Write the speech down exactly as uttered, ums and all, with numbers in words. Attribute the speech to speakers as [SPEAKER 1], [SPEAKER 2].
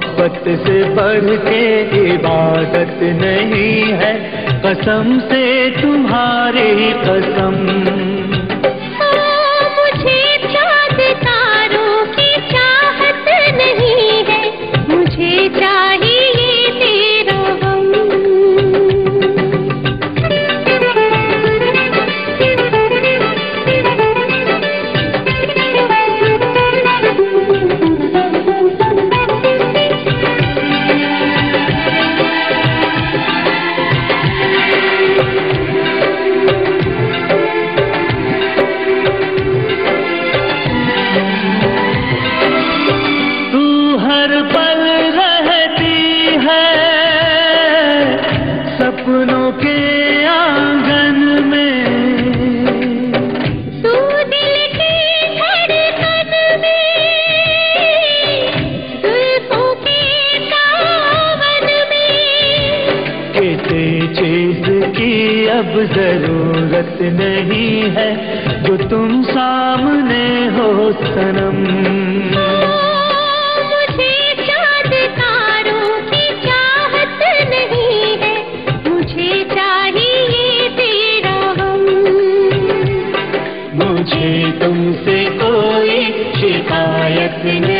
[SPEAKER 1] मोहब्बत से बढ़ के इबादत नहीं है, कसम से तुम्हारी कसम।
[SPEAKER 2] मुझे चाँद तारों की चाहत नहीं है, मुझे चाहिए तेरा गम।
[SPEAKER 1] सपनों के आंगन में
[SPEAKER 2] तू दिल की धड़कन में, जुल्फों के दामन में।
[SPEAKER 1] किसी चीज की अब जरूरत नहीं है, जो तुम सामने हो सनम। मुझे तुमसे कोई शिकायत नहीं।